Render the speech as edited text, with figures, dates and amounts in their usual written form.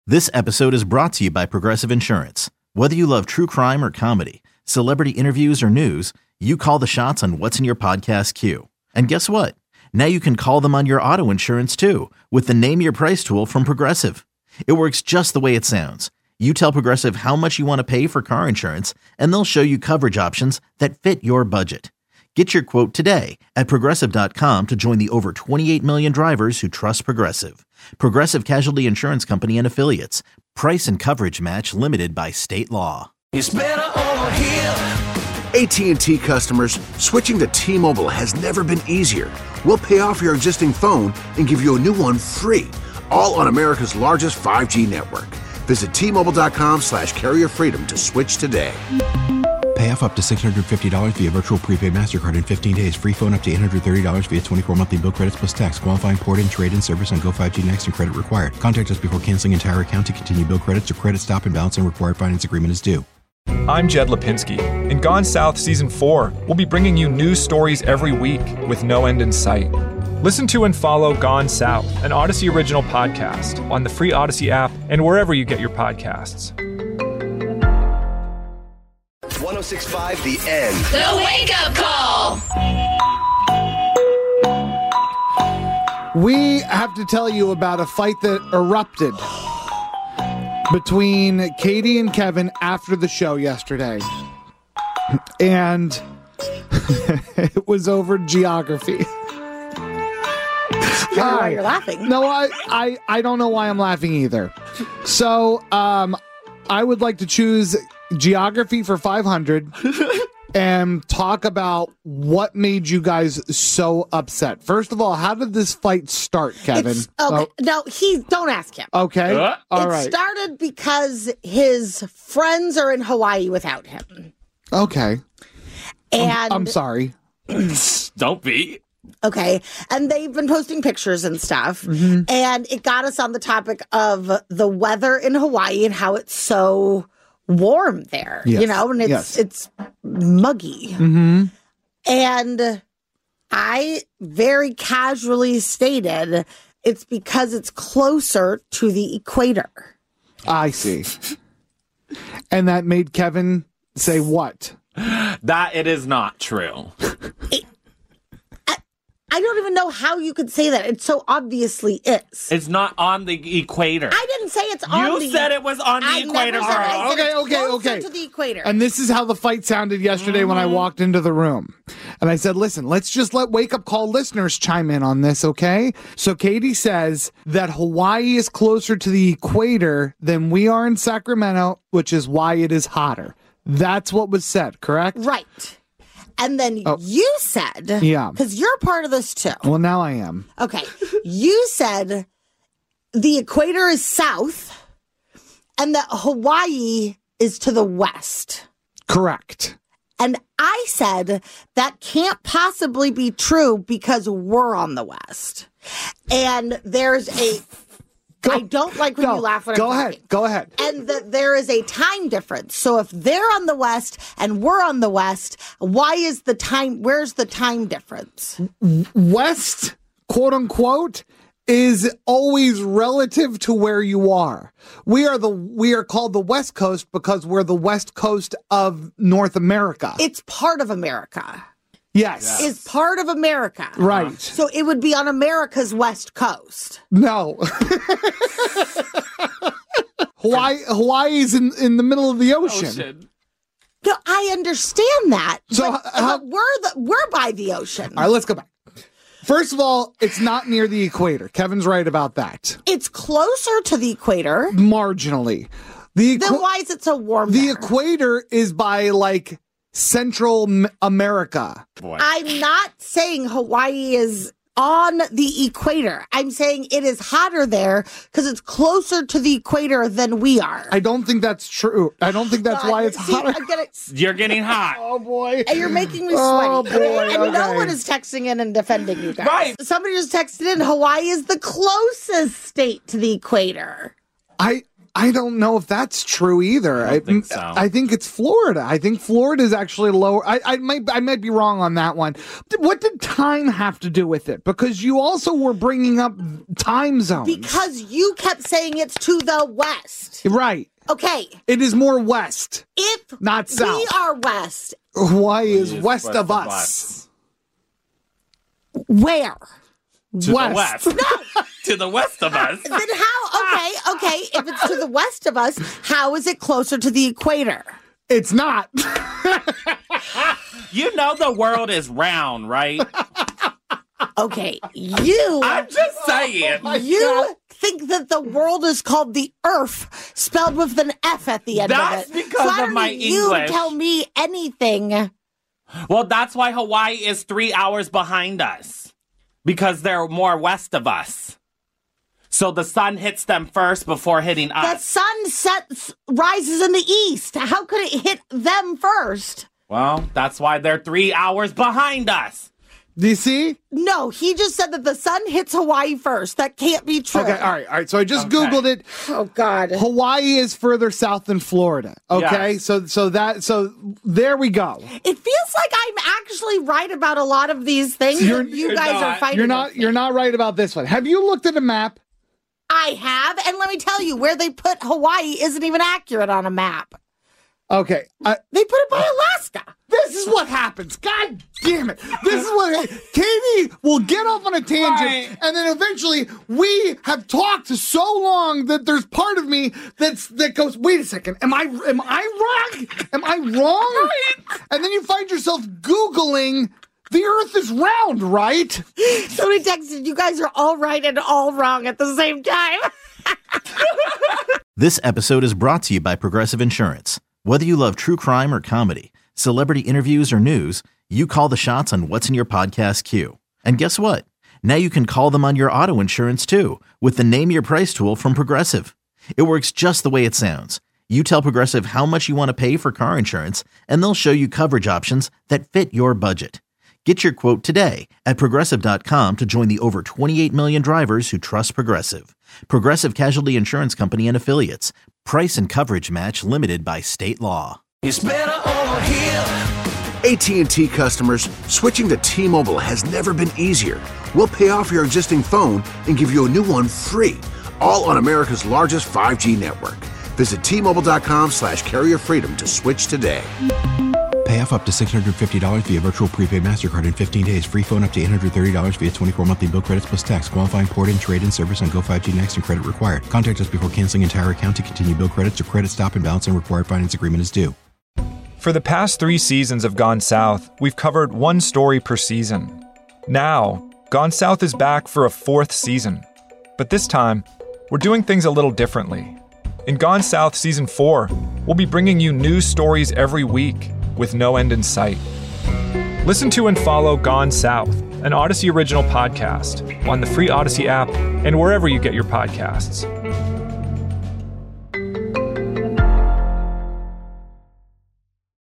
This episode is brought to you by Progressive Insurance. Whether you love true crime or comedy, celebrity interviews or news, you call the shots on what's in your podcast queue. And guess what? Now you can call them on your auto insurance too with the Name Your Price tool from Progressive. It works just the way it sounds. You tell Progressive how much you want to pay for car insurance, and they'll show you coverage options that fit your budget. Get your quote today at Progressive.com to join the over 28 million drivers who trust Progressive. Progressive Casualty Insurance Company and Affiliates. Price and coverage match limited by state law. It's better over here. AT&T customers, switching to T-Mobile has never been easier. We'll pay off your existing phone and give you a new one free, all on America's largest 5G network. Visit T-Mobile.com/carrier freedom to switch today. Pay off up to $650 via virtual prepaid MasterCard in 15 days. Free phone up to $830 via 24 monthly bill credits plus tax. Qualifying port-in, trade-in service on Go 5G Next and credit required. Contact us before canceling entire account to continue bill credits or credit stop and balance and required finance agreement is due. I'm Jed Lipinski. In Gone South Season 4, we'll be bringing you news stories every week with no end in sight. Listen to and follow Gone South, an Odyssey original podcast, on the free Odyssey app and wherever you get your podcasts. 106.5 The End. The Wake Up Call. We have to tell you about a fight that erupted between Katie and Kevin after the show yesterday. And it was over geography. I don't know why you're laughing. No, I don't know why I'm laughing either. So, I would like to choose geography for 500 and talk about what made you guys so upset. First of all, how did this fight start, Kevin? Okay. No, don't ask him. Okay. All right. It started because his friends are in Hawaii without him. Okay. And I'm sorry. Don't be. Okay. And they've been posting pictures and stuff. Mm-hmm. And it got us on the topic of the weather in Hawaii and how it's so warm there, yes. You know, and it's muggy. Mm-hmm. And I very casually stated it's because it's closer to the equator. I see. And that made Kevin say what? That it is not true. I don't even know how you could say that. It so obviously is. It's not on the equator. I didn't say it's on You said it was on the equator. Never said I said it's Okay. closer to the equator. And this is how the fight sounded yesterday when I walked into the room. And I said, listen, let's just let Wake Up Call listeners chime in on this, okay? So Katie says that Hawaii is closer to the equator than we are in Sacramento, which is why it is hotter. That's what was said, correct? Right. And then you said, yeah, because you're part of this too. Well, now I am. Okay. You said the equator is south and that Hawaii is to the west. Correct. And I said that can't possibly be true because we're on the west. And there's I don't like when you laugh when I'm talking. Go ahead. And that there is a time difference. So if they're on the west and we're on the west, where's the time difference? West, quote unquote, is always relative to where you are. We are called the West Coast because we're the west coast of North America. It's part of America. Yes. Is part of America. Right. So it would be on America's west coast. No. Hawaii is in the middle of the ocean. No, I understand that. So but we're by the ocean. All right, let's go back. First of all, it's not near the equator. Kevin's right about that. It's closer to the equator. Marginally. Then why is it so warm The there? equator is by Central America. Boy. I'm not saying Hawaii is on the equator. I'm saying it is hotter there because it's closer to the equator than we are. I don't think that's true. I don't think that's why it's hotter. You're getting hot. Oh, boy. And you're making me sweaty. Oh, boy. And no Okay. one is texting in and defending you guys. Right. Somebody just texted in Hawaii is the closest state to the equator. I I don't know if that's true either. I don't think so. I think it's Florida. I think Florida is actually lower. I might be wrong on that one. What did time have to do with it? Because you also were bringing up time zones. Because you kept saying it's to the west. Right. Okay. It is more west. If not south. We are west. Hawaii is west of us. Where? To the west. No. To the west of us. Then how? Okay. If it's to the west of us, how is it closer to the equator? It's not. You know the world is round, right? Okay. I'm just saying. You think that the world is called the Earth, spelled with an F at the end That's of it. because so I of don't my need you English. to tell me anything. Well, that's why Hawaii is 3 hours behind us. Because they're more west of us. So the sun hits them first before hitting us. The sun rises in the east. How could it hit them first? Well, that's why they're 3 hours behind us. Do you see? No, he just said that the sun hits Hawaii first. That can't be true. Okay, all right. So I just Googled it. Oh, God. Hawaii is further south than Florida. Okay, Yes. so there we go. It feels like I'm actually right about a lot of these things. You're- that you you're guys not. are fighting. You're not right about this one. Have you looked at a map? I have, and let me tell you, where they put Hawaii isn't even accurate on a map. Okay, They put it by Alaska. this is what happens. God damn it! This is what Katie will get off on a tangent, Right. and then eventually we have talked so long that there's part of me that goes, "Wait a second, am I wrong? Am I wrong?" Right. And then you find yourself Googling, "The Earth is round, right?" Somebody texted, you guys are all right and all wrong at the same time. This episode is brought to you by Progressive Insurance. Whether you love true crime or comedy, celebrity interviews or news, you call the shots on what's in your podcast queue. And guess what? Now you can call them on your auto insurance too with the Name Your Price tool from Progressive. It works just the way it sounds. You tell Progressive how much you want to pay for car insurance, and they'll show you coverage options that fit your budget. Get your quote today at Progressive.com to join the over 28 million drivers who trust Progressive. Progressive Casualty Insurance Company and Affiliates. Price and coverage match limited by state law. It's better over here. AT&T customers, switching to T-Mobile has never been easier. We'll pay off your existing phone and give you a new one free, all on America's largest 5G network. Visit T-Mobile.com/carrier freedom to switch today. Pay off up to $650 via virtual prepaid MasterCard in 15 days. Free phone up to $830 via 24 monthly bill credits plus tax. Qualifying port and trade-in service on Go5G Next and credit required. Contact us before canceling entire account to continue bill credits or credit stop and balance and required finance agreement is due. For the past 3 seasons of Gone South, we've covered one story per season. Now, Gone South is back for a 4th season. But this time, we're doing things a little differently. In Gone South Season 4, we'll be bringing you news stories every week with no end in sight. Listen to and follow Gone South, an Odyssey original podcast, on the free Odyssey app and wherever you get your podcasts.